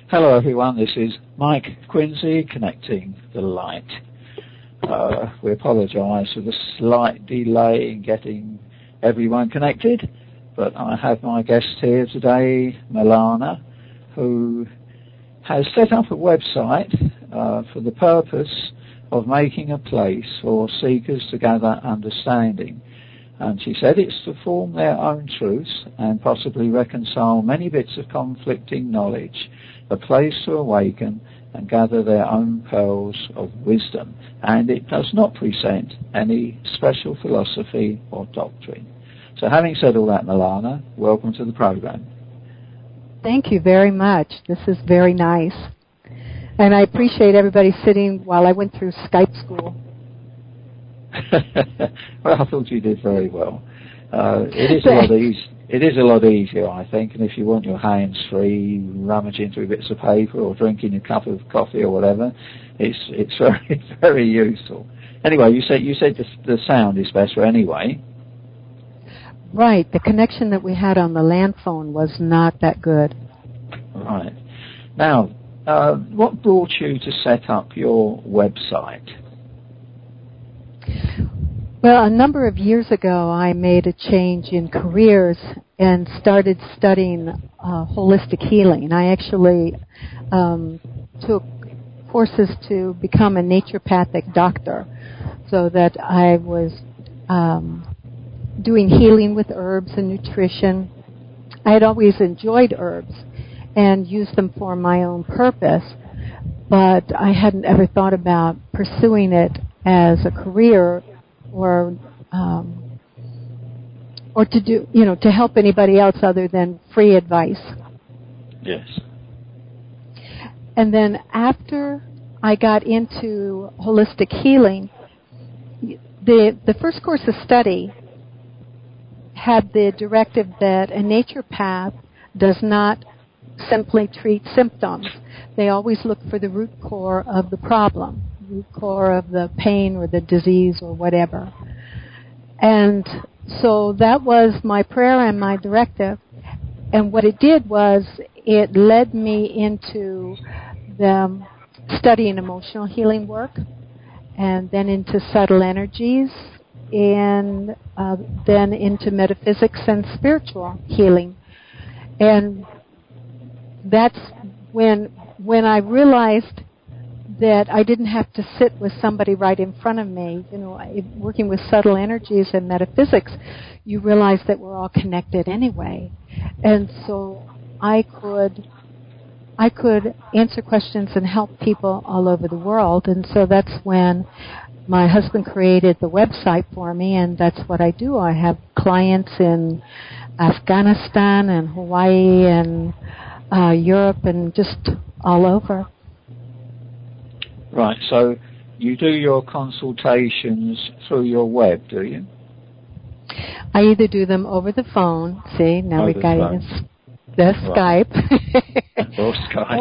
Hello everyone, this is Mike Quincy connecting the light. We apologise for the slight delay in getting everyone connected, but I have my guest here today, Milana, who has set up a website for the purpose of making a place for seekers to gather understanding. And she said it's to form their own truths and possibly reconcile many bits of conflicting knowledge, a place to awaken and gather their own pearls of wisdom. And it does not present any special philosophy or doctrine. So having said all that, Milana, welcome to the program. Thank you very much. This is very nice. And I appreciate everybody sitting while I went through Skype school. Well, I thought you did very well. It is a lot easier, I think, and if you want your hands free, rummaging through bits of paper or drinking a cup of coffee or whatever, it's very, very useful. Anyway, you said the sound is better anyway. Right. The connection that we had on the land phone was not that good. Right. Now, what brought you to set up your website? Well, a number of years ago, I made a change in careers and started studying holistic healing. I actually took courses to become a naturopathic doctor, so that I was doing healing with herbs and nutrition. I had always enjoyed herbs and used them for my own purpose, but I hadn't ever thought about pursuing it as a career or to do, to help anybody else other than free advice. Yes. And then after I got into holistic healing, the first course of study had the directive that a naturopath does not simply treat symptoms. They always look for the root core of the problem, root core of the pain or the disease or whatever. And so that was my prayer and my directive. And what it did was it led me into the studying emotional healing work, and then into subtle energies, and then into metaphysics and spiritual healing. And that's when I realized that I didn't have to sit with somebody right in front of me. Working with subtle energies and metaphysics, you realize that we're all connected anyway. And so I could answer questions and help people all over the world. And so that's when my husband created the website for me, and that's what I do. I have clients in Afghanistan and Hawaii and Europe and just all over. Right, so you do your consultations through your web, do you? I either do them over the phone. See, now we've got the right. Skype. Or Skype.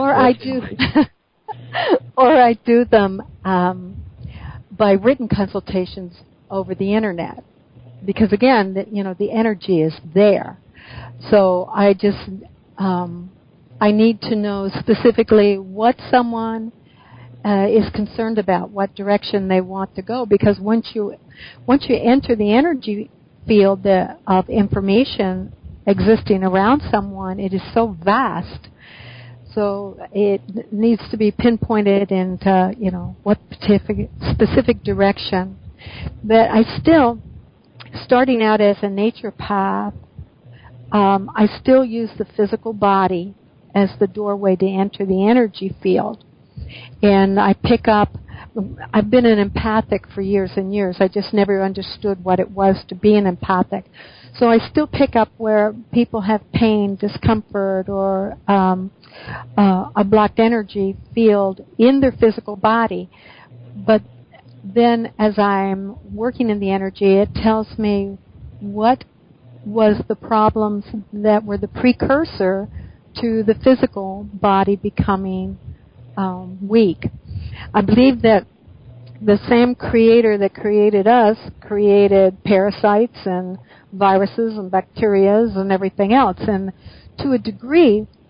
Or I do them by written consultations over the internet. Because again, the energy is there. So I just I need to know specifically what someone is concerned about, what direction they want to go. Because once you enter the energy field of information existing around someone, it is so vast. So it needs to be pinpointed into what specific direction. But I still, starting out as a naturopath, I still use the physical body as the doorway to enter the energy field. And I've been an empathic for years and years. I just never understood what it was to be an empathic. So I still pick up where people have pain, discomfort, or a blocked energy field in their physical body. But then as I'm working in the energy, it tells me what was the problems that were the precursor to the physical body becoming weak. I believe that the same creator that created us created parasites and viruses and bacteria and everything else. And to a degree,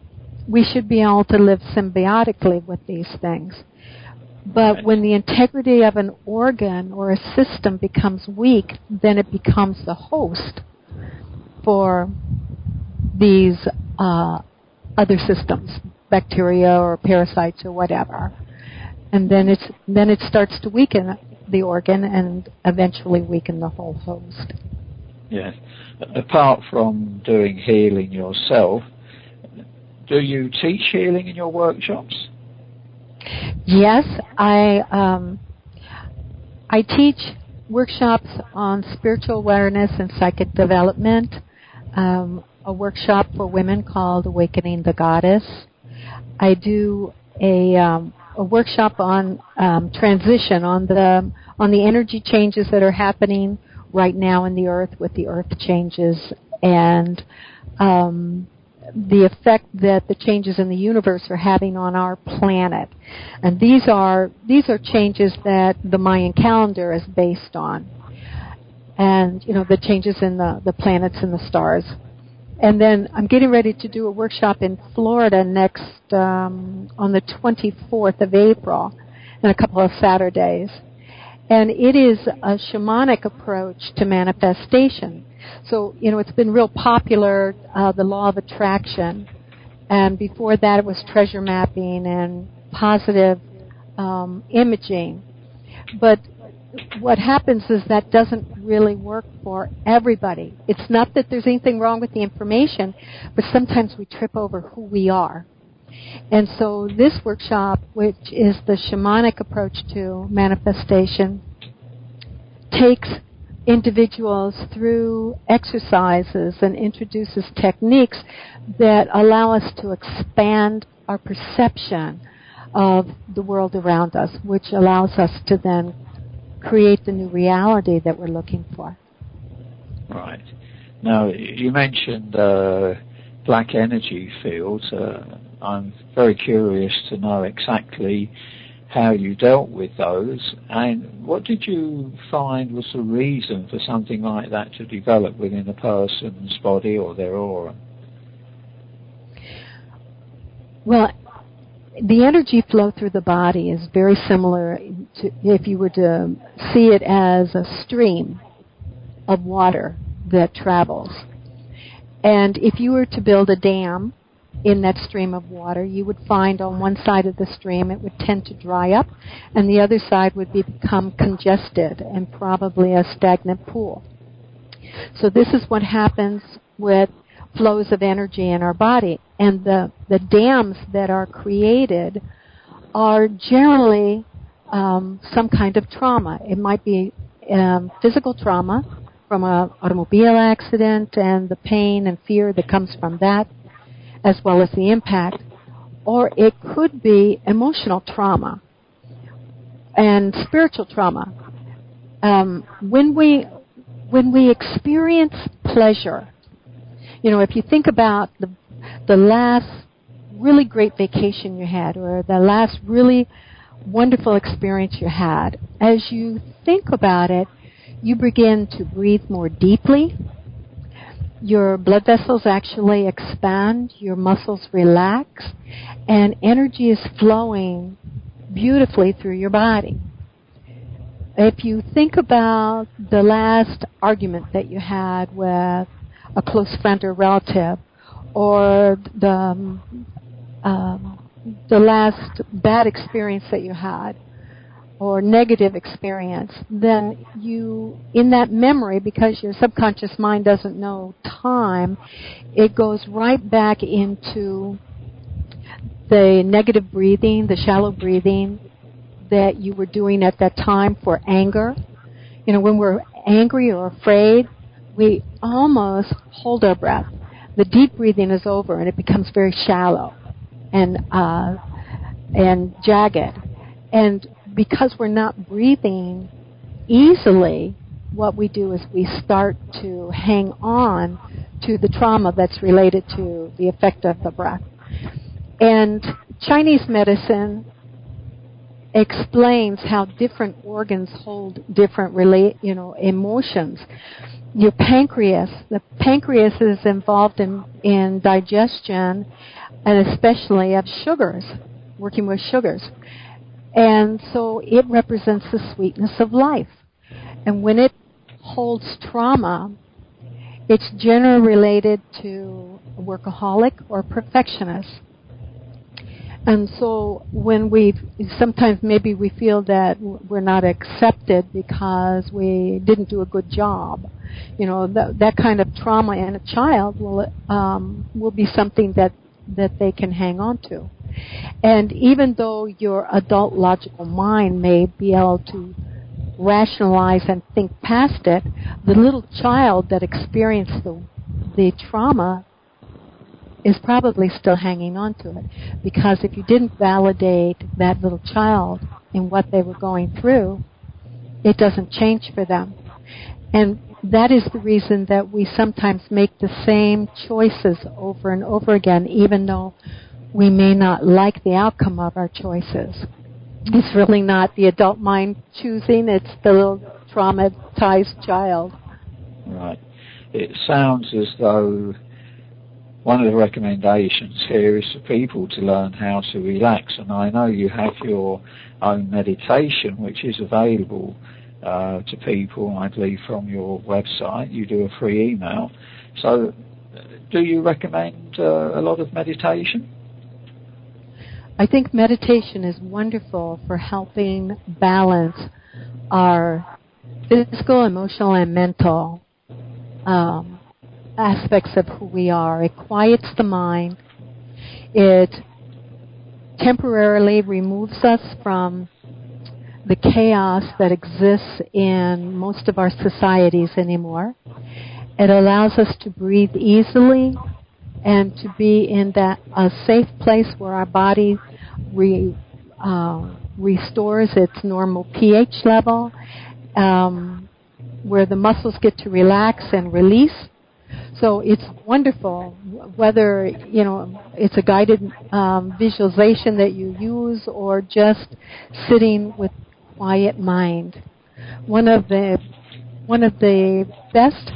we should be able to live symbiotically with these things. But when the integrity of an organ or a system becomes weak, then it becomes the host for these other systems, bacteria or parasites or whatever. And then it starts to weaken the organ and eventually weaken the whole host. Yes. Apart from doing healing yourself, do you teach healing in your workshops? Yes, I teach workshops on spiritual awareness and psychic development, a workshop for women called Awakening the Goddess. I do a workshop on transition, on the energy changes that are happening right now in the earth with the earth changes and the effect that the changes in the universe are having on our planet. And these are changes that the Mayan calendar is based on. And, the changes in the planets and the stars. And then I'm getting ready to do a workshop in Florida next, on the 24th of April, in a couple of Saturdays. And it is a shamanic approach to manifestation. So, it's been real popular, the law of attraction. And before that it was treasure mapping and positive imaging. But what happens is that doesn't really work for everybody. It's not that there's anything wrong with the information, but sometimes we trip over who we are. And so this workshop, which is the shamanic approach to manifestation, takes individuals through exercises and introduces techniques that allow us to expand our perception of the world around us, which allows us to then create the new reality that we're looking for. Right. Now, you mentioned black energy fields. I'm very curious to know exactly how you dealt with those, and what did you find was the reason for something like that to develop within a person's body or their aura? Well, the energy flow through the body is very similar to if you were to see it as a stream of water that travels. And if you were to build a dam in that stream of water, you would find on one side of the stream it would tend to dry up, and the other side would become congested and probably a stagnant pool. So this is what happens with flows of energy in our body. And the dams that are created are generally some kind of trauma. It might be physical trauma from an automobile accident and the pain and fear that comes from that, as well as the impact. Or it could be emotional trauma and spiritual trauma. When we experience pleasure, if you think about the last really great vacation you had or the last really wonderful experience you had, as you think about it, you begin to breathe more deeply. Your blood vessels actually expand, your muscles relax, and energy is flowing beautifully through your body. If you think about the last argument that you had with a close friend or relative, or the last bad experience that you had, or negative experience, then you, in that memory, because your subconscious mind doesn't know time, it goes right back into the negative breathing, the shallow breathing that you were doing at that time for anger. When we're angry or afraid, we almost hold our breath. The deep breathing is over and it becomes very shallow and jagged. And because we're not breathing easily, what we do is we start to hang on to the trauma that's related to the effect of the breath. And Chinese medicine explains how different organs hold different emotions. your pancreas. The pancreas is involved in digestion, and especially of sugars, working with sugars. And so it represents the sweetness of life. And when it holds trauma, it's generally related to a workaholic or perfectionist. And so when sometimes maybe we feel that we're not accepted because we didn't do a good job, that kind of trauma in a child will be something that they can hang on to. And even though your adult logical mind may be able to rationalize and think past it, the little child that experienced the trauma is probably still hanging on to it. Because if you didn't validate that little child in what they were going through, it doesn't change for them. And that is the reason that we sometimes make the same choices over and over again, even though we may not like the outcome of our choices. It's really not the adult mind choosing, it's the little traumatized child. Right. It sounds as though one of the recommendations here is for people to learn how to relax, and I know you have your own meditation which is available to people, I believe, from your website. You do a free email. So do you recommend a lot of meditation? I think meditation is wonderful for helping balance our physical, emotional, and mental aspects of who we are. It quiets the mind. It temporarily removes us from the chaos that exists in most of our societies anymore. It allows us to breathe easily and to be in a safe place where our body restores its normal pH level, where the muscles get to relax and release. So it's wonderful, whether it's a guided visualization that you use or just sitting with quiet mind. One of the best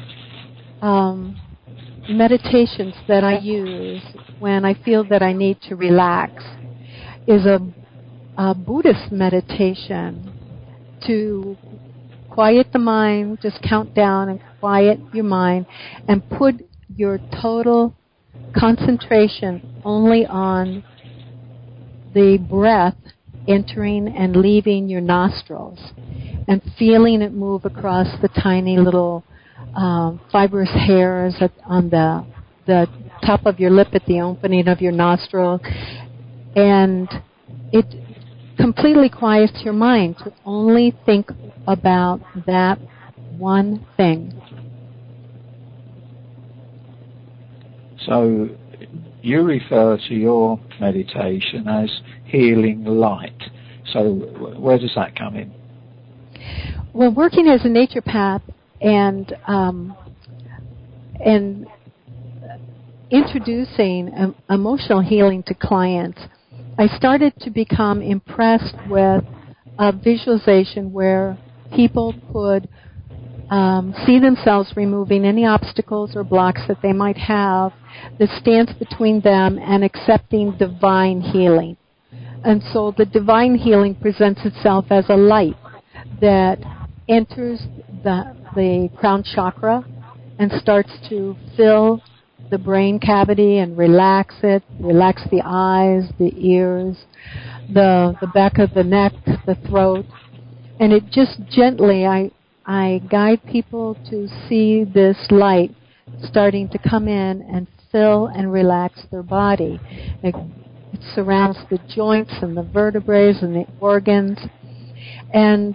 meditations that I use when I feel that I need to relax is a Buddhist meditation to quiet the mind, just count down and quiet your mind and put your total concentration only on the breath entering and leaving your nostrils and feeling it move across the tiny little fibrous hairs on the top of your lip at the opening of your nostril, and it completely quiets your mind to only think about that one thing. So you refer to your meditation as healing light. So where does that come in? Well, working as a naturopath and introducing emotional healing to clients, I started to become impressed with a visualization where people could see themselves removing any obstacles or blocks that they might have that stands between them and accepting divine healing. And so the divine healing presents itself as a light that enters the crown chakra and starts to fill the brain cavity and relax it, relax the eyes, the ears, the back of the neck, the throat. And it just gently, I guide people to see this light starting to come in and fill and relax their body. It surrounds the joints and the vertebrae and the organs. And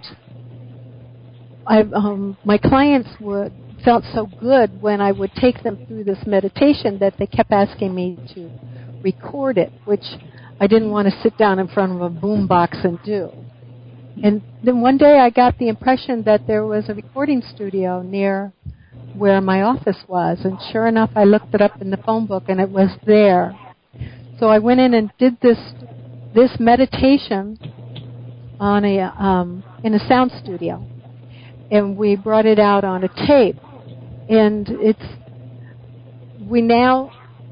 my clients felt so good when I would take them through this meditation that they kept asking me to record it, which I didn't want to sit down in front of a boom box and do. And then one day I got the impression that there was a recording studio near where my office was, and sure enough I looked it up in the phone book and it was there. So I went in and did this meditation on in a sound studio, and we brought it out on a tape. and we now,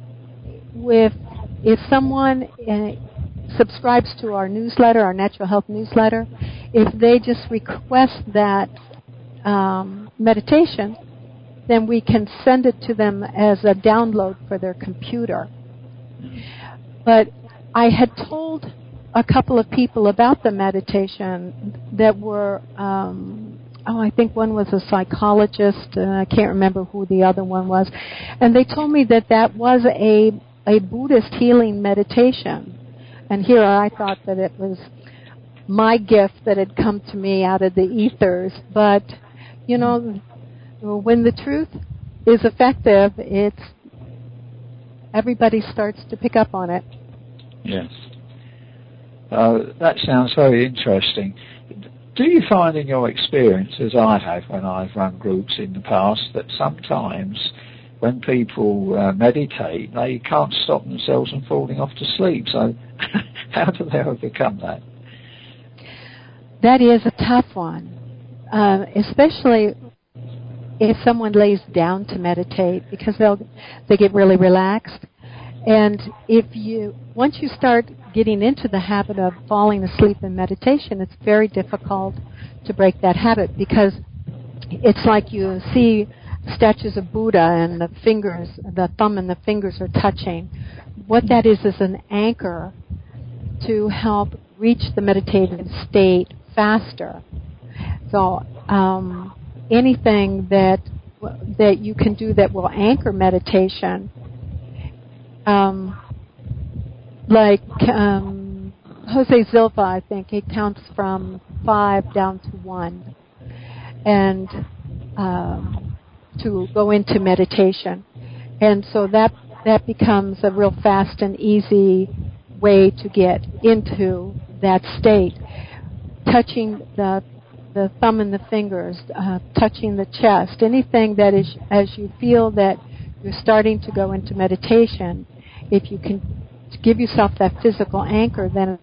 if someone subscribes to our newsletter, our natural health newsletter, if they just request that meditation, then we can send it to them as a download for their computer. But I had told a couple of people about the meditation that were, I think one was a psychologist, and I can't remember who the other one was, and they told me that was a Buddhist healing meditation. And here I thought that it was my gift that had come to me out of the ethers. But, when the truth is effective, everybody starts to pick up on it. Yes. That sounds very interesting. Do you find in your experience, as I have when I've run groups in the past, that sometimes when people meditate, they can't stop themselves from falling off to sleep? So how do they overcome that? That is a tough one, especially if someone lays down to meditate, because they get really relaxed. And once you start getting into the habit of falling asleep in meditation, it's very difficult to break that habit, because it's like you see statues of Buddha and the thumb and the fingers are touching. What that is an anchor to help reach the meditative state faster. So anything that you can do that will anchor meditation, like Jose Silva, I think, he counts from 5 down to 1, and to go into meditation. And so that becomes a real fast and easy way to get into that state. Touching the thumb and the fingers, touching the chest, anything that is, as you feel that you're starting to go into meditation, if you can give yourself that physical anchor, then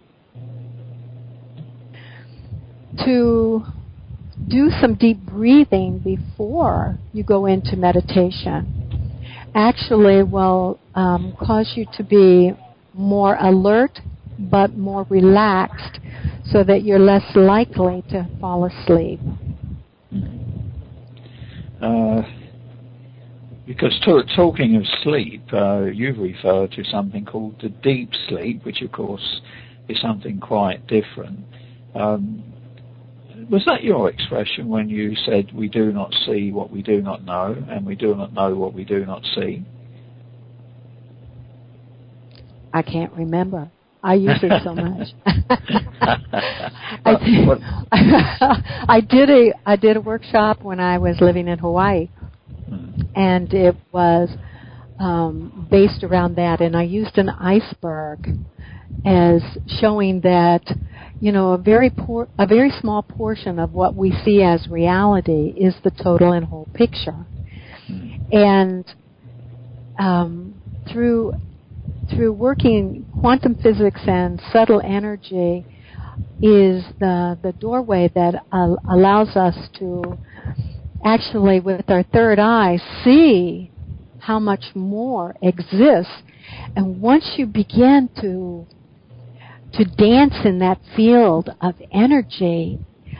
to do some deep breathing before you go into meditation actually will cause you to be more alert but more relaxed, so that you're less likely to fall asleep. Because talking of sleep, you've referred to something called the deep sleep, which of course is something quite different. Was that your expression when you said we do not see what we do not know, and we do not know what we do not see? I can't remember. I use it so much. I did a workshop when I was living in Hawaii, and it was based around that, and I used an iceberg as showing that, a very small portion of what we see as reality is the total and whole picture. And through working quantum physics and subtle energy is the doorway that allows us to actually, with our third eye, see how much more exists. And once you begin to dance in that field of energy,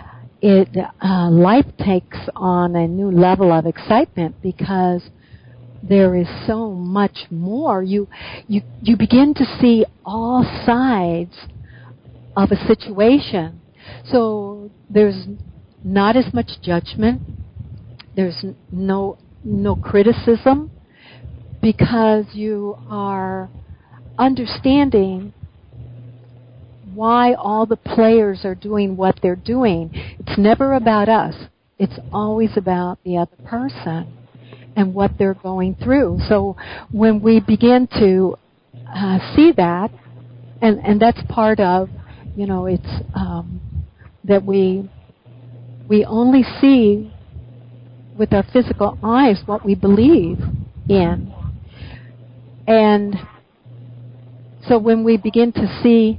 life takes on a new level of excitement, because there is so much more. You begin to see all sides of a situation. So there's not as much judgment. There's no criticism, because you are understanding why all the players are doing what they're doing. It's never about us. It's always about the other person and what they're going through. So when we begin to see that, and that's part of, it's that we only see with our physical eyes what we believe in. And so when we begin to see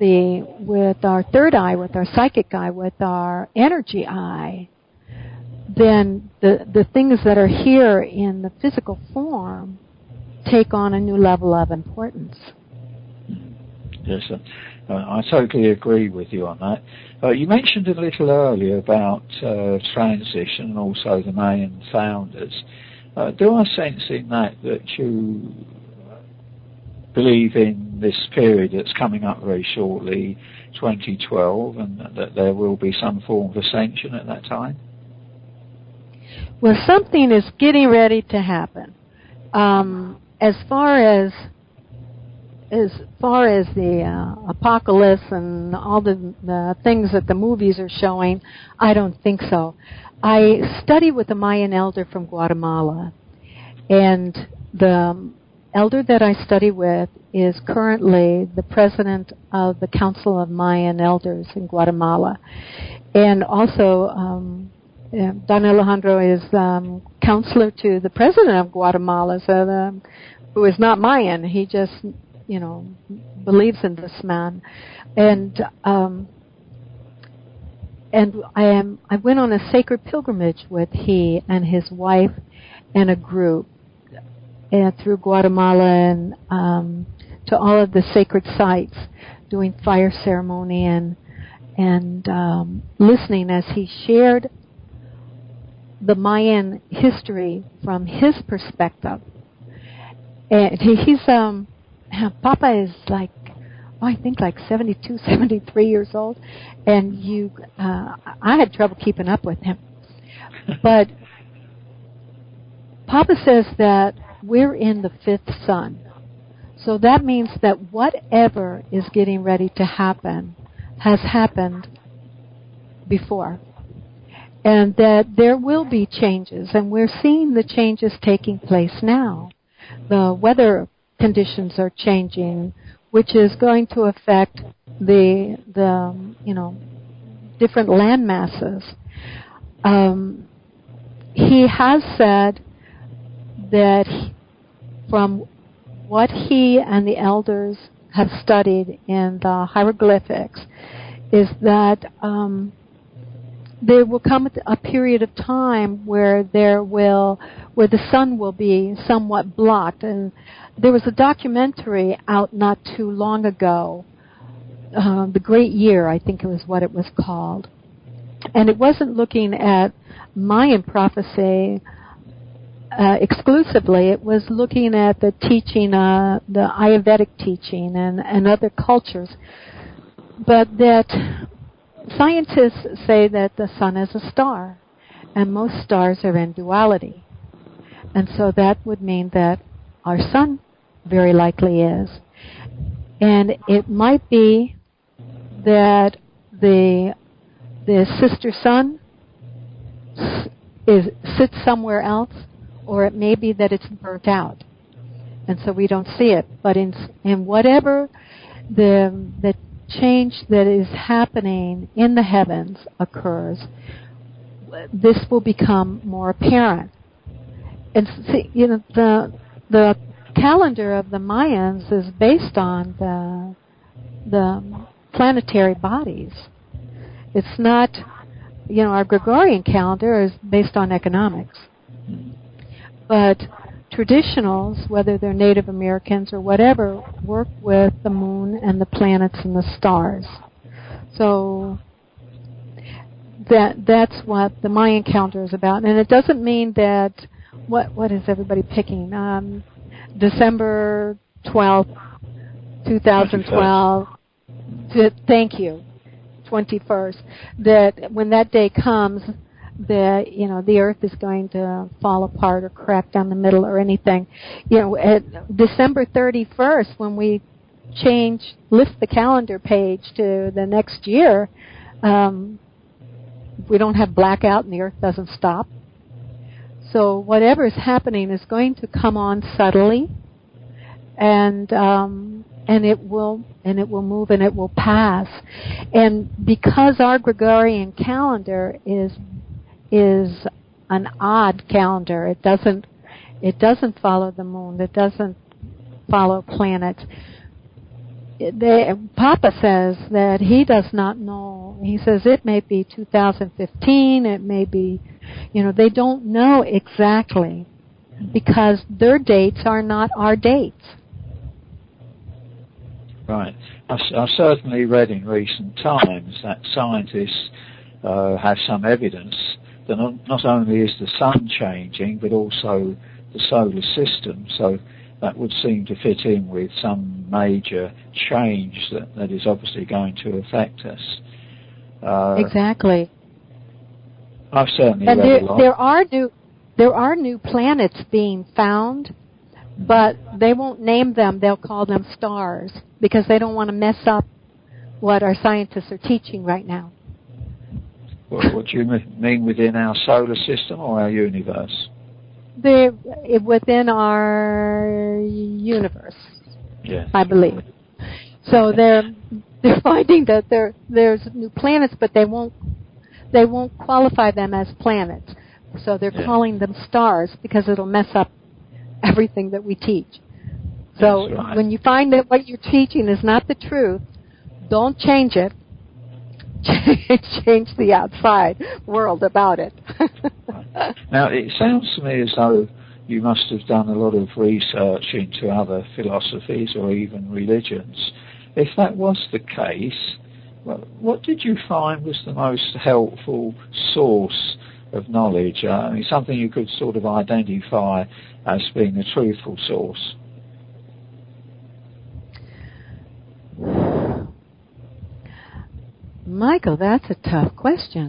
with our third eye, with our psychic eye, with our energy eye, then the things that are here in the physical form take on a new level of importance. Yes, I totally agree with you on that. You mentioned a little earlier about transition and also the Mayan founders. Do I sense in that you believe in this period that's coming up very shortly, 2012, and that there will be some form of ascension at that time? Well, something is getting ready to happen. As far as the apocalypse and all the things that the movies are showing, I don't think so. I study with a Mayan elder from Guatemala, and the elder that I study with is currently the president of the Council of Mayan Elders in Guatemala. And also, Don Alejandro is counselor to the president of Guatemala, so who is not Mayan. He just, believes in this man. And I went on a sacred pilgrimage with he and his wife and a group through Guatemala and to all of the sacred sites, doing fire ceremony and listening as he shared the Mayan history from his perspective. And he's Papa is I think 72, 73 years old, and I had trouble keeping up with him. But Papa says that we're in the fifth sun. So that means that whatever is getting ready to happen has happened before. And that there will be changes, and we're seeing the changes taking place now. The weather conditions are changing, which is going to affect the different land masses. He has said that from what he and the elders have studied in the hieroglyphics is that there will come a period of time where the sun will be somewhat blocked. And there was a documentary out not too long ago, The Great Year, I think it was what it was called. And it wasn't looking at Mayan prophecy exclusively. It was looking at the teaching, the Ayurvedic teaching and other cultures. But that scientists say that the sun is a star, and most stars are in duality. And so that would mean that our sun very likely is. And it might be that the sister sun sits somewhere else, or it may be that it's burnt out, and so we don't see it. But in whatever the change that is happening in the heavens occurs, this will become more apparent. And see, the calendar of the Mayans is based on the planetary bodies. It's not, our Gregorian calendar is based on economics. But traditionals, whether they're Native Americans or whatever, work with the moon and the planets and the stars. So that's what the Mayan calendar is about. And it doesn't mean that, what is everybody picking? December 12th, 2012. Thank you. 21st. That when that day comes, the earth is going to fall apart or crack down the middle or anything. At December 31st, when we lift the calendar page to the next year, we don't have blackout and the earth doesn't stop. So whatever is happening is going to come on subtly, and it will move and it will pass. And because our Gregorian calendar is an odd calendar, it doesn't follow the moon, it doesn't follow planets. Papa says that he does not know. He says it may be 2015, it may be, they don't know exactly because their dates are not our dates. Right. I've certainly read in recent times that scientists have some evidence that not only is the sun changing, but also the solar system. So that would seem to fit in with some major change that is obviously going to affect us. Exactly. I've certainly read a lot. There are new planets being found, but they won't name them. They'll call them stars because they don't want to mess up what our scientists are teaching right now. What do you mean within our solar system or our universe? They're within our universe, yes. I believe. So they're finding that there's new planets, but they won't qualify them as planets. So they're calling them stars because it'll mess up everything that we teach. So when you find that what you're teaching is not the truth, don't change it. Change the outside world about it. Now, it sounds to me as though you must have done a lot of research into other philosophies or even religions. If that was the case, what did you find was the most helpful source of knowledge? Something you could sort of identify as being a truthful source. Michael, that's a tough question.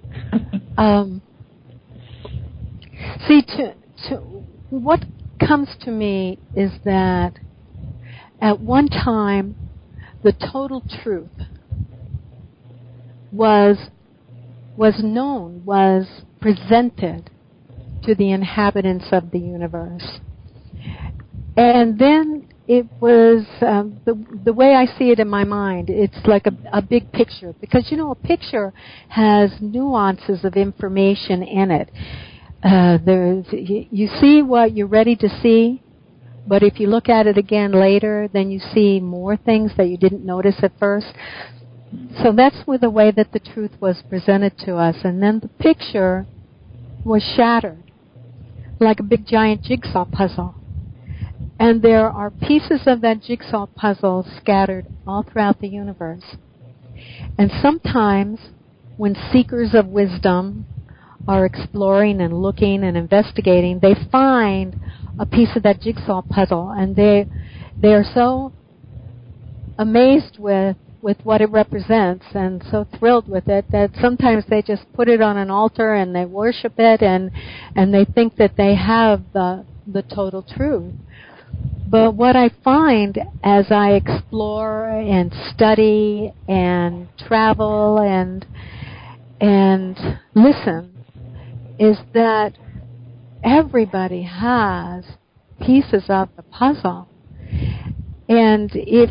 What comes to me is that at one time the total truth was known, was presented to the inhabitants of the universe. And then it was, the way I see it in my mind, it's like a big picture. Because, a picture has nuances of information in it. You see what you're ready to see, but if you look at it again later, then you see more things that you didn't notice at first. So that's the way that the truth was presented to us. And then the picture was shattered, like a big giant jigsaw puzzle. And there are pieces of that jigsaw puzzle scattered all throughout the universe. And sometimes when seekers of wisdom are exploring and looking and investigating, they find a piece of that jigsaw puzzle, and they are so amazed with what it represents and so thrilled with it that sometimes they just put it on an altar and they worship it and they think that they have the total truth. But what I find as I explore and study and travel and listen is that everybody has pieces of the puzzle. And if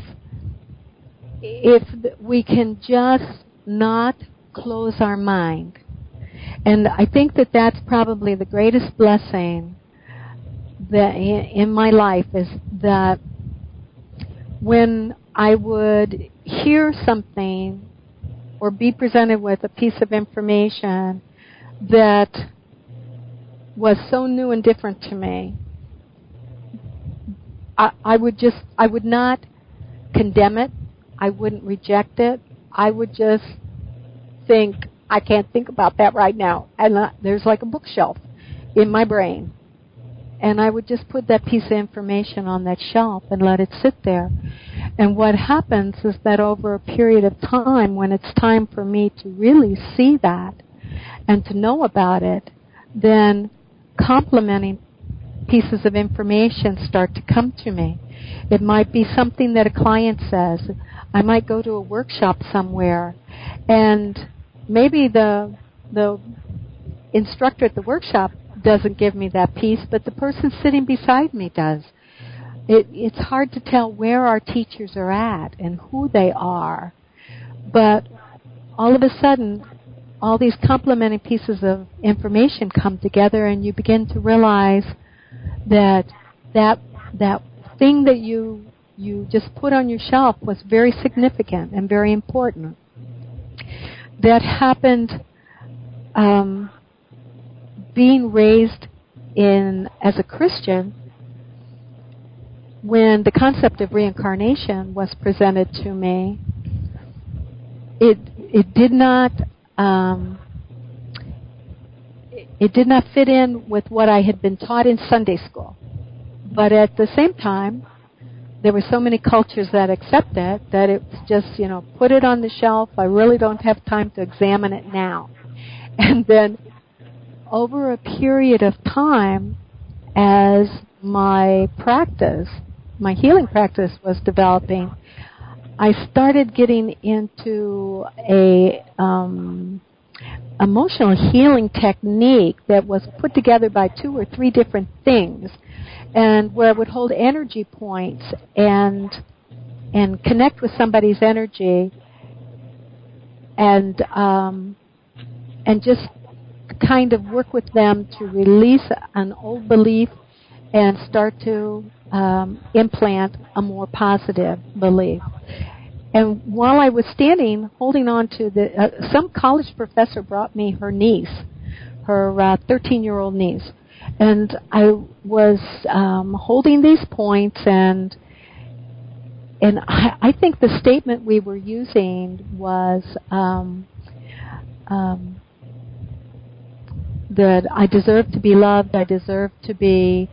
we can just not close our mind, and I think that that's probably the greatest blessing that in my life is that when I would hear something or be presented with a piece of information that was so new and different to me, I would not condemn it. I wouldn't reject it. I would just think, I can't think about that right now. And there's like a bookshelf in my brain. And I would just put that piece of information on that shelf and let it sit there. And what happens is that over a period of time, when it's time for me to really see that and to know about it, then complementing pieces of information start to come to me. It might be something that a client says. I might go to a workshop somewhere, and maybe the instructor at the workshop doesn't give me that piece, but the person sitting beside me does. It's hard to tell where our teachers are at and who they are, but all of a sudden, all these complementing pieces of information come together, and you begin to realize that thing that you you just put on your shelf was very significant and very important. That happened being raised as a Christian when the concept of reincarnation was presented to me. It did not fit in with what I had been taught in Sunday school. But at the same time, there were so many cultures that accept it that it's just, put it on the shelf. I really don't have time to examine it now. And then over a period of time, as my healing practice was developing, I started getting into a emotional healing technique that was put together by 2 or 3 different things, and where I would hold energy points and connect with somebody's energy and just kind of work with them to release an old belief and start to implant a more positive belief. And while I was standing, holding on to some college professor brought me her niece, her 13-year-old niece. And I was holding these points, and I think the statement we were using was that I deserve to be loved, I deserve to be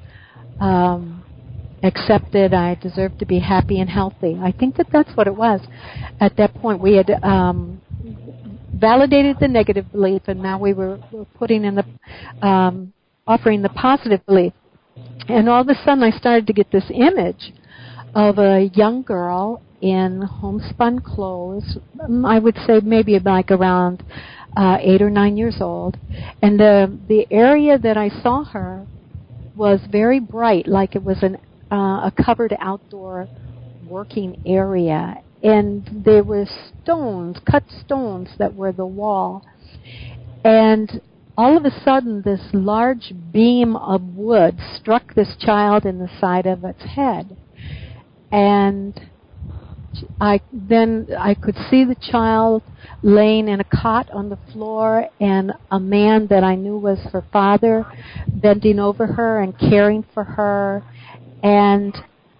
accepted, I deserve to be happy and healthy. I think that's what it was. At that point, we had validated the negative belief, and now we were putting in offering the positive belief. And all of a sudden, I started to get this image of a young girl in homespun clothes. I would say maybe like around 8 or 9 years old, and the area that I saw her was very bright, like it was a covered outdoor working area, and there were cut stones that were the wall, and all of a sudden this large beam of wood struck this child in the side of its head, and I could see the child laying in a cot on the floor, and a man that I knew was her father bending over her and caring for her, and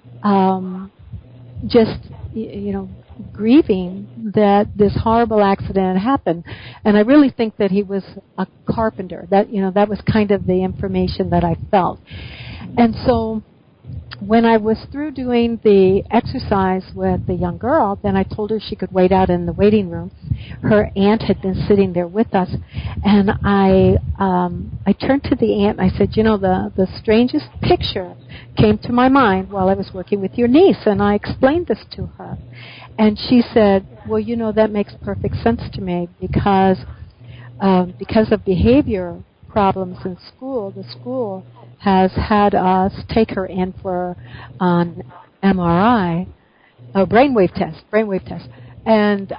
just grieving that this horrible accident had happened. And I really think that he was a carpenter. That was kind of the information that I felt. And so when I was through doing the exercise with the young girl, then I told her she could wait out in the waiting room. Her aunt had been sitting there with us, and I turned to the aunt and I said, the strangest picture came to my mind while I was working with your niece, and I explained this to her. And she said, well, that makes perfect sense to me because of behavior problems in school, the school has had us take her in for an MRI, a brainwave test, and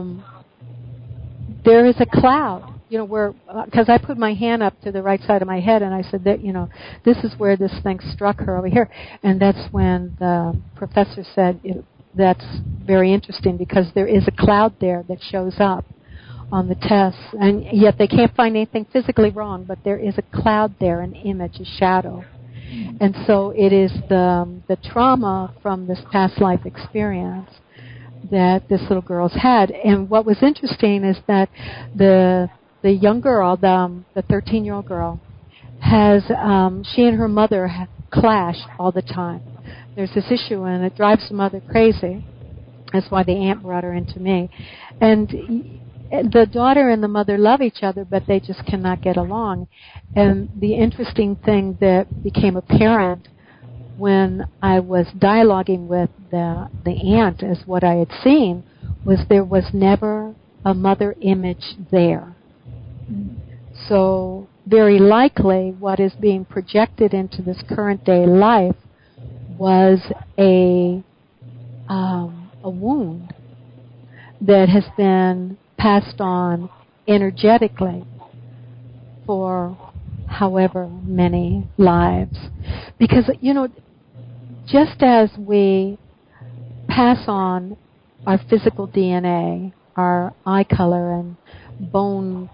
there is a cloud, because I put my hand up to the right side of my head, and I said that, this is where this thing struck her over here, and that's when the professor said, that's very interesting because there is a cloud there that shows up on the tests, and yet they can't find anything physically wrong, but there is a cloud there, an image, a shadow. And so it is the trauma from this past life experience that this little girl's had. And what was interesting is that the young girl, the 13-year-old girl, she and her mother clash all the time. There's this issue, and it drives the mother crazy. That's why the aunt brought her into me. And the daughter and the mother love each other, but they just cannot get along. And the interesting thing that became apparent when I was dialoguing with the aunt as what I had seen was there was never a mother image there. So very likely what is being projected into this current day life was a wound that has been passed on energetically for however many lives. Because, just as we pass on our physical DNA, our eye color and bone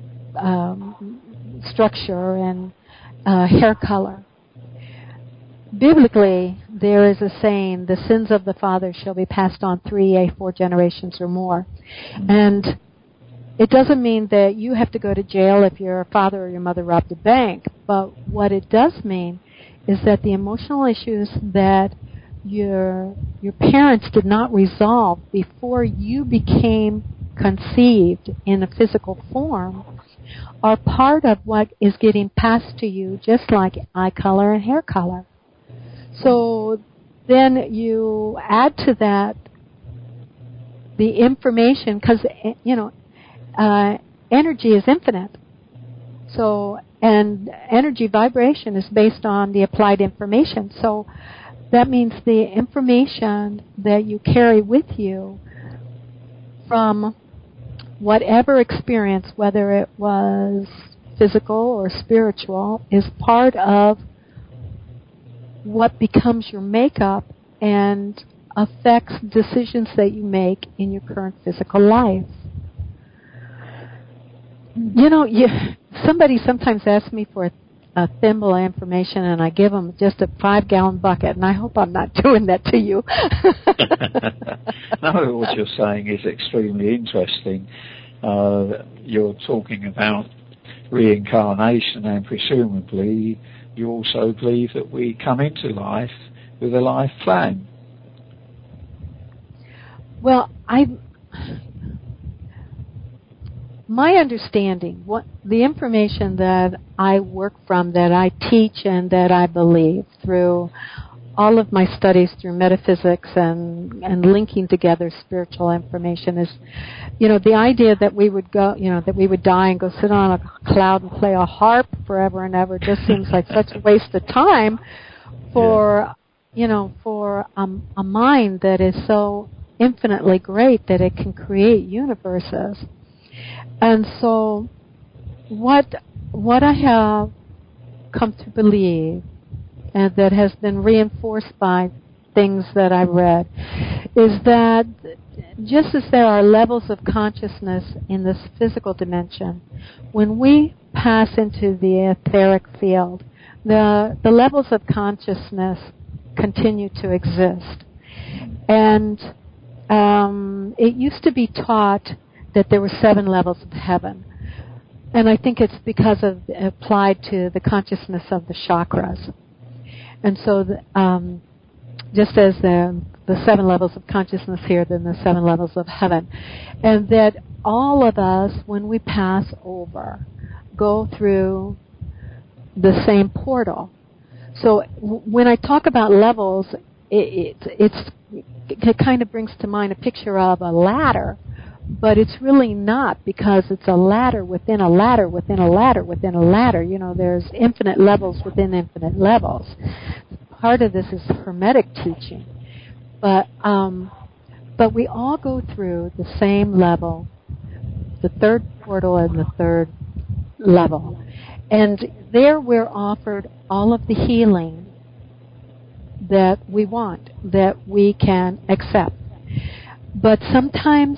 structure and hair color. Biblically, there is a saying, the sins of the father shall be passed on 4 generations or more. And it doesn't mean that you have to go to jail if your father or your mother robbed a bank, but what it does mean is that the emotional issues that your parents did not resolve before you became conceived in a physical form are part of what is getting passed to you, just like eye color and hair color. So then you add to that the information, because, energy is infinite. So, and energy vibration is based on the applied information. So that means the information that you carry with you from whatever experience, whether it was physical or spiritual, is part of what becomes your makeup and affects decisions that you make in your current physical life. Somebody sometimes asks me for a thimble of information, and I give them just a 5-gallon bucket, and I hope I'm not doing that to you. No, what you're saying is extremely interesting. You're talking about reincarnation, and presumably you also believe that we come into life with a life plan. Well, my understanding, the information that I work from, that I teach, and that I believe through all of my studies through metaphysics and linking together spiritual information is, the idea that we would go, that we would die and go sit on a cloud and play a harp forever and ever just seems like such a waste of time for, for a mind that is so infinitely great that it can create universes. And so what I have come to believe, and that has been reinforced by things that I've read, is that just as there are levels of consciousness in this physical dimension, when we pass into the etheric field, the levels of consciousness continue to exist. And it used to be taught that there were 7 levels of heaven. And I think it's because of applied to the consciousness of the chakras. And so just as the 7 levels of consciousness here, then the 7 levels of heaven. And that all of us, when we pass over, go through the same portal. So when I talk about levels, it kind of brings to mind a picture of a ladder, but it's really not, because it's a ladder within a ladder within a ladder within a ladder. There's infinite levels within infinite levels. Part of this is Hermetic teaching, but we all go through the same level, the 3rd portal and the 3rd level, and there we're offered all of the healing that we want, that we can accept. But sometimes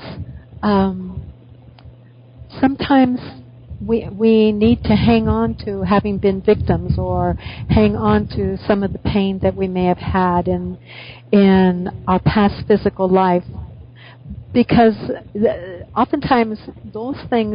we need to hang on to having been victims, or hang on to some of the pain that we may have had in our past physical life, because oftentimes those things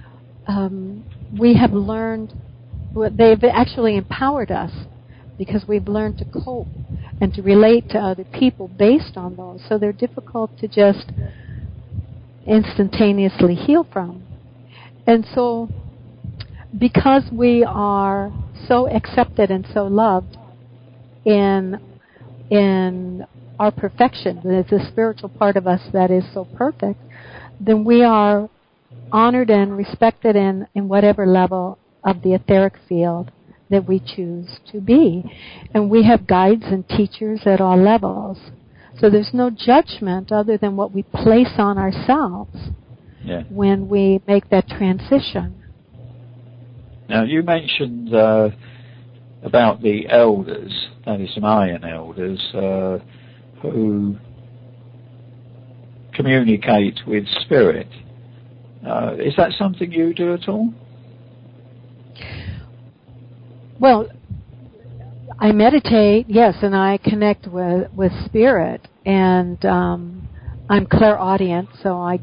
we have learned, they've actually empowered us, because we've learned to cope and to relate to other people based on those. So they're difficult to just instantaneously heal from. And so because we are so accepted and so loved in our perfection, there's a spiritual part of us that is so perfect, then we are honored and respected in whatever level of the etheric field that we choose to be. And we have guides and teachers at all levels. So there's no judgment other than what we place on ourselves when we make that transition. Now, you mentioned about the elders, that is Mayan elders, who communicate with spirit. Is that something you do at all? Well, I meditate, yes, and I connect with spirit, and I'm clairaudient, so I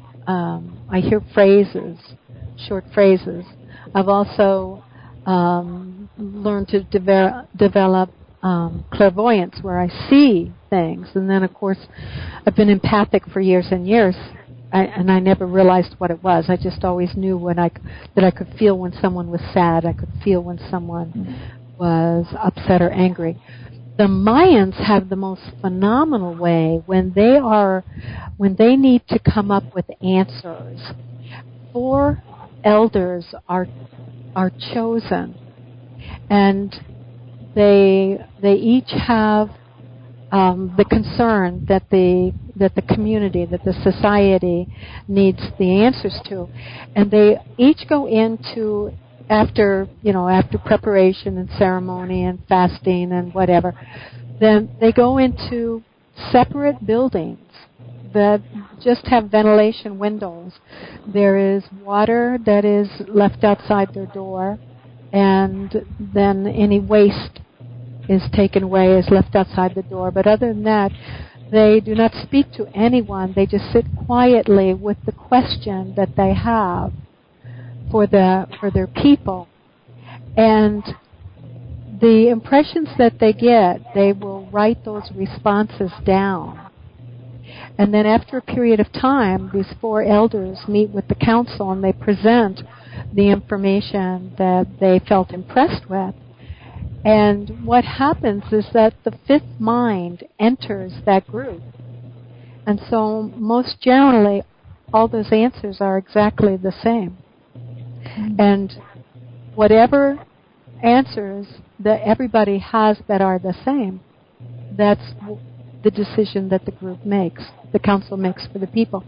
hear phrases, short phrases. I've also learned to develop clairvoyance, where I see things, and then of course I've been empathic for years and years, and I never realized what it was. I just always knew that I could feel when someone was sad. I could feel when someone was upset or angry. The Mayans have the most phenomenal way when they need to come up with answers. 4 elders are chosen, and they each have the concern that the community, that the society needs the answers to, and they each go into, after preparation and ceremony and fasting and whatever, then they go into separate buildings that just have ventilation windows. There is water that is left outside their door, and then any waste is taken away, is left outside the door. But other than that, they do not speak to anyone. They just sit quietly with the question that they have for their people. And the impressions that they get, they will write those responses down. And then after a period of time, these 4 elders meet with the council and they present the information that they felt impressed with. And what happens is that the 5th mind enters that group. And so most generally, all those answers are exactly the same. And whatever answers that everybody has that are the same, that's the decision that the group makes, the council makes for the people.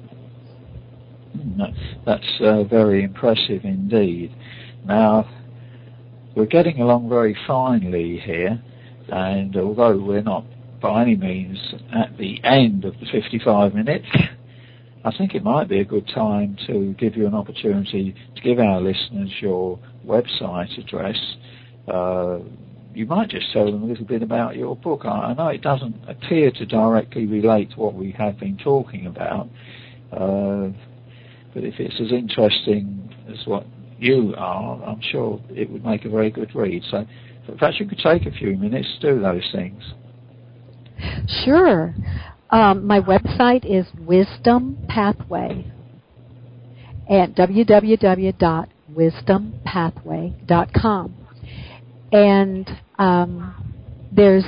That's very impressive indeed. Now, we're getting along very finely here, and although we're not by any means at the end of the 55 minutes, I think it might be a good time to give you an opportunity to give our listeners your website address. You might just tell them a little bit about your book. I know it doesn't appear to directly relate to what we have been talking about, but if it's as interesting as what you are, I'm sure it would make a very good read. So perhaps you could take a few minutes to do those things. Sure. My website is Wisdom Pathway at www.wisdompathway.com. And there's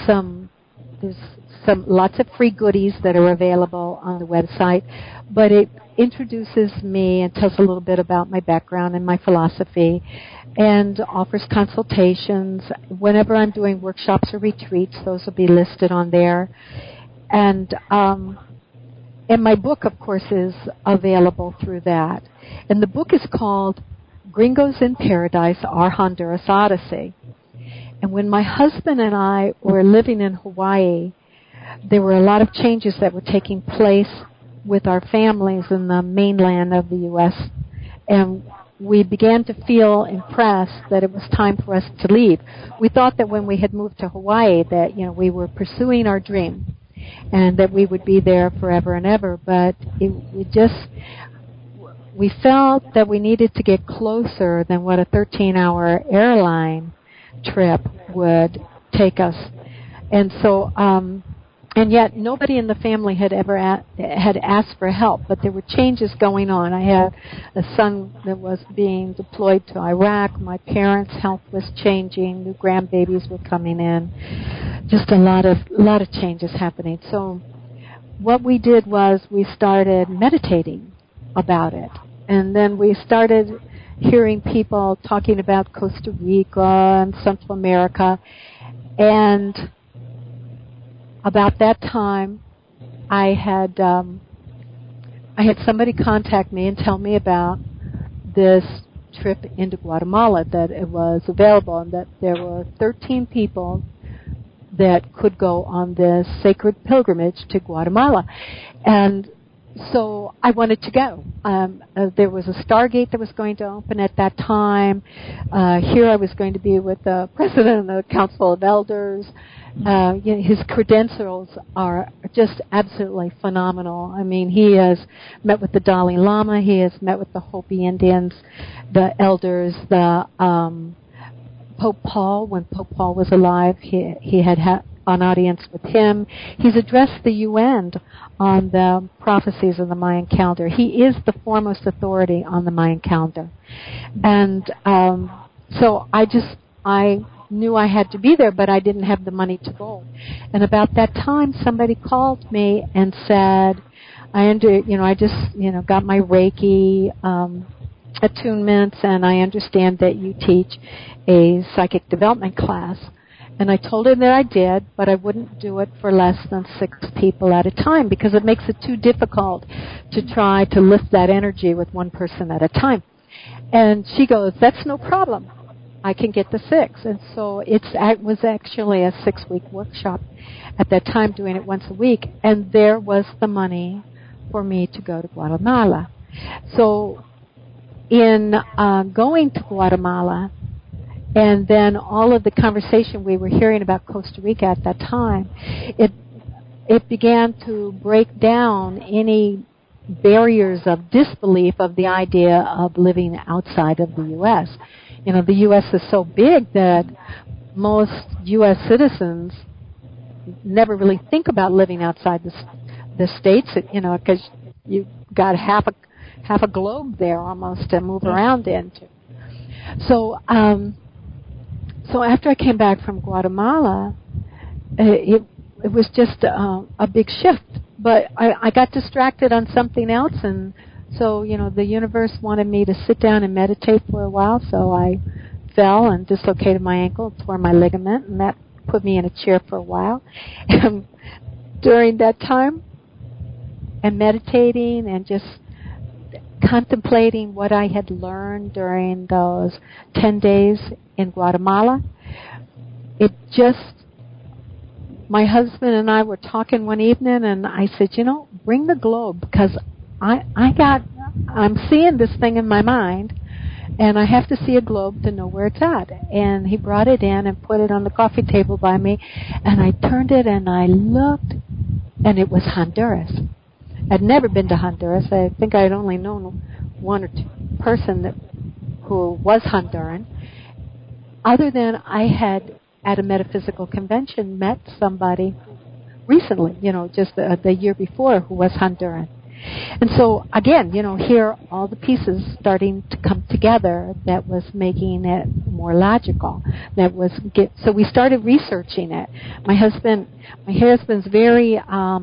lots of free goodies that are available on the website, but it introduces me and tells a little bit about my background and my philosophy, and offers consultations. Whenever I'm doing workshops or retreats, those will be listed on there. And my book, of course, is available through that. And the book is called Gringos in Paradise, Our Honduras Odyssey. And when my husband and I were living in Hawaii, there were a lot of changes that were taking place with our families in the mainland of the U.S. And we began to feel impressed that it was time for us to leave. We thought that when we had moved to Hawaii that, we were pursuing our dream and that we would be there forever and ever. But we felt that we needed to get closer than what a 13-hour airline trip would take us. And so, and yet nobody in the family had ever had asked for help, but there were changes going on. I had a son that was being deployed to Iraq. My parents' health was changing. New grandbabies were coming in. Just a lot of changes happening. So what we did was we started meditating about it. And then we started hearing people talking about Costa Rica and Central America. And about that time, I had somebody contact me and tell me about this trip into Guatemala, that it was available and that there were 13 people that could go on this sacred pilgrimage to Guatemala. And so I wanted to go. There was a Stargate that was going to open at that time. Here I was going to be with the president of the Council of Elders. His credentials are just absolutely phenomenal. I mean, he has met with the Dalai Lama. He has met with the Hopi Indians, the elders, the Pope Paul. When Pope Paul was alive, he had an audience with him. He's addressed the UN on the prophecies of the Mayan calendar. He is the foremost authority on the Mayan calendar. And so I knew I had to be there, but I didn't have the money to go. And about that time, somebody called me and said, I just got my Reiki attunements, and I understand that you teach a psychic development class. And I told him that I did, but I wouldn't do it for less than 6 people at a time because it makes it too difficult to try to lift that energy with one person at a time. And she goes, that's no problem. I can get the 6. And so it was actually a 6-week workshop at that time, doing it once a week. And there was the money for me to go to Guatemala. So in going to Guatemala, and then all of the conversation we were hearing about Costa Rica at that time, it began to break down any barriers of disbelief of the idea of living outside of the U.S. The U.S. is so big that most U.S. citizens never really think about living outside the states, because you've got half a globe there almost to move around into. So after I came back from Guatemala, it was just a big shift. But I got distracted on something else, and so, the universe wanted me to sit down and meditate for a while, so I fell and dislocated my ankle, tore my ligament, and that put me in a chair for a while. And during that time, and meditating and just contemplating what I had learned during those 10 days in Guatemala, my husband and I were talking one evening, and I said, bring the globe, because I'm seeing this thing in my mind, and I have to see a globe to know where it's at. And he brought it in and put it on the coffee table by me, and I turned it and I looked, and it was Honduras. I'd never been to Honduras. I think I'd only known one or two person who was Honduran, other than I had, at a metaphysical convention, met somebody recently, just the year before, who was Honduran. And so, again, here all the pieces starting to come together that was making it more logical. So we started researching it. My husband's very,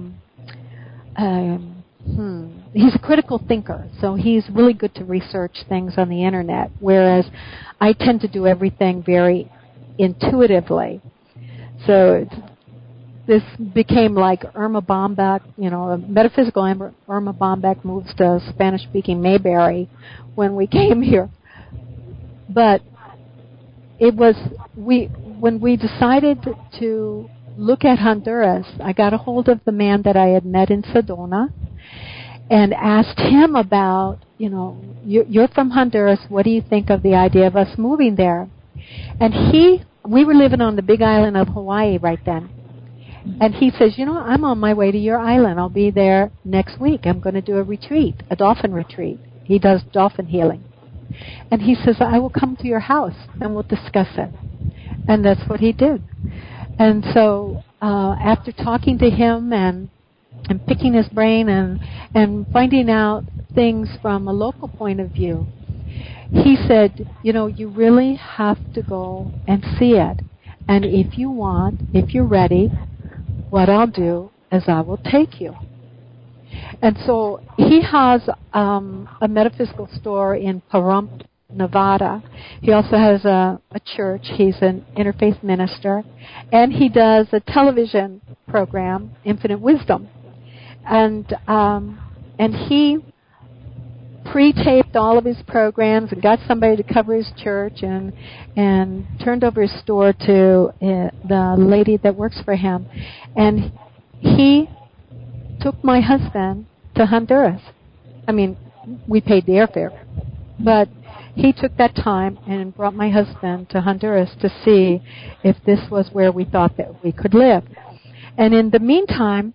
he's a critical thinker, so he's really good to research things on the internet, whereas I tend to do everything very intuitively. So this became like Irma Bombeck, a metaphysical Irma Bombeck moves to Spanish-speaking Mayberry when we came here. But it was, when we decided to look at Honduras, I got a hold of the man that I had met in Sedona and asked him about, you're from Honduras, what do you think of the idea of us moving there? And we were living on the big island of Hawaii right then. And he says, I'm on my way to your island. I'll be there next week. I'm going to do a retreat, a dolphin retreat. He does dolphin healing. And he says, I will come to your house and we'll discuss it. And that's what he did. And so after talking to him and picking his brain and finding out things from a local point of view, he said, you really have to go and see it. And if you're ready, what I'll do is I will take you. And so he has a metaphysical store in Pahrump, Nevada. He also has a church. He's an interfaith minister. And he does a television program, Infinite Wisdom. And he pre-taped all of his programs and got somebody to cover his church and turned over his store to the lady that works for him. And he took my husband to to Honduras. I mean, we paid the airfare. But he took that time and brought my husband to Honduras to see if this was where we thought that we could live. And in the meantime,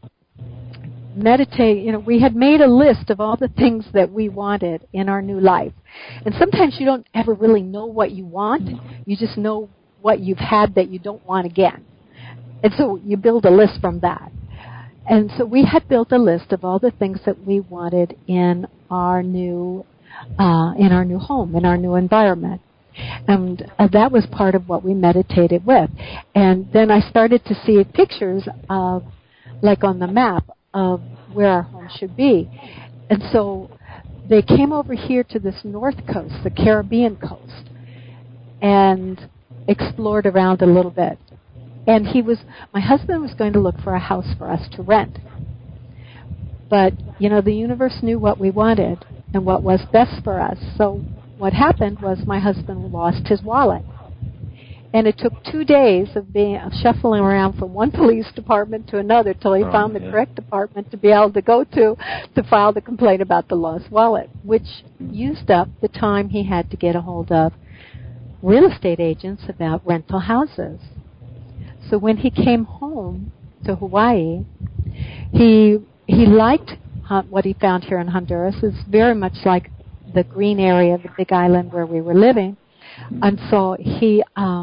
we had made a list of all the things that we wanted in our new life. And sometimes you don't ever really know what you want. You just know what you've had that you don't want again. And so you build a list from that. And so we had built a list of all the things that we wanted in our new home, in our new environment. And that was part of what we meditated with. And then I started to see pictures of, like on the map, of where our home should be. And so they came over here to this north coast, the Caribbean coast, and explored around a little bit. And my husband was going to look for a house for us to rent. But, the universe knew what we wanted and what was best for us. So what happened was my husband lost his wallet. And it took 2 days of shuffling around from one police department to another till he found the correct department to be able to go to file the complaint about the lost wallet, which used up the time he had to get a hold of real estate agents about rental houses. So when he came home to Hawaii, he liked what he found here in Honduras. It's very much like the green area, the big island where we were living. And so he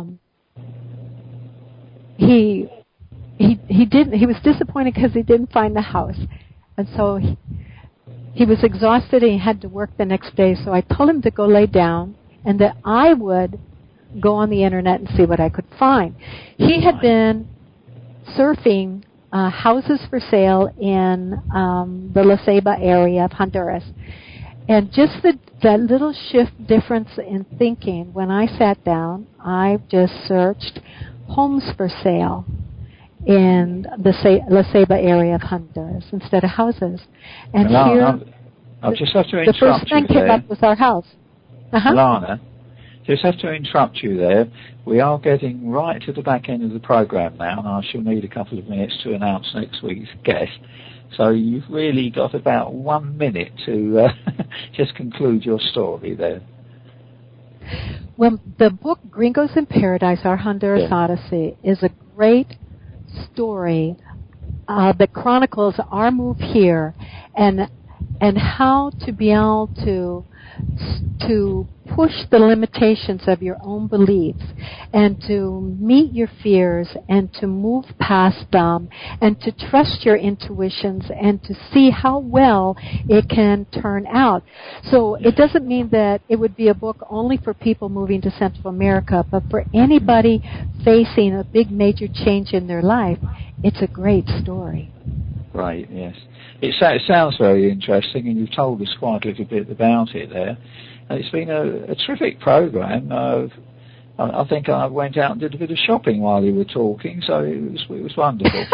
was disappointed because he didn't find the house. And so he was exhausted and he had to work the next day. So I told him to go lay down and that I would go on the internet and see what I could find. He had been surfing houses for sale in the La Ceiba area of Honduras. And just that little difference in thinking, when I sat down, I just searched homes for sale in the La Ceiba area of Honduras instead of houses. And I'll just have to interrupt you there. The first thing came up was our house. Lana, just have to interrupt you there. We are getting right to the back end of the program now, and I shall need a couple of minutes to announce next week's guest. So you've really got about 1 minute to just conclude your story there. Well, the book Gringos in Paradise, Our Honduras Odyssey, is a great story that chronicles our move here and how to be able to push the limitations of your own beliefs and to meet your fears and to move past them and to trust your intuitions and to see how well it can turn out. So it doesn't mean that it would be a book only for people moving to Central America, but for anybody facing a big major change in their life, it's a great story. Right, yes. It sounds very interesting, and you've told us quite a little bit about it there. It's been a terrific program. I think I went out and did a bit of shopping while you were talking, so it was wonderful.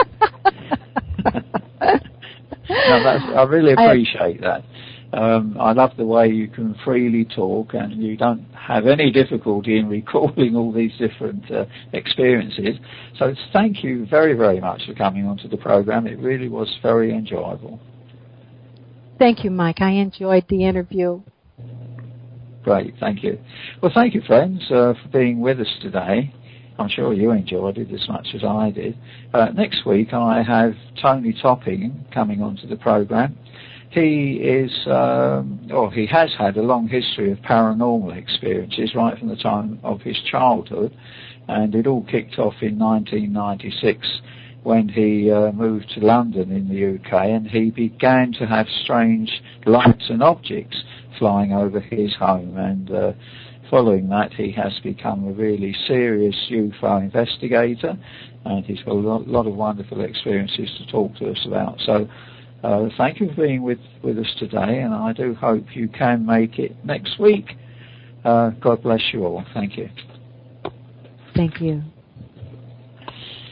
I really appreciate that. I love the way you can freely talk and you don't have any difficulty in recalling all these different experiences. So thank you very, very much for coming onto the program. It really was very enjoyable. Thank you, Mike. I enjoyed the interview. Great, thank you. Well, thank you, friends, for being with us today. I'm sure you enjoyed it as much as I did. Next week, I have Tony Topping coming onto the program. He has had a long history of paranormal experiences right from the time of his childhood, and it all kicked off in 1996 when he moved to London in the UK, and he began to have strange lights and objects flying over his home, and following that he has become a really serious UFO investigator, and he's got a lot of wonderful experiences to talk to us about. So thank you for being with us today, and I do hope you can make it next week. God bless you all. Thank you. Thank you.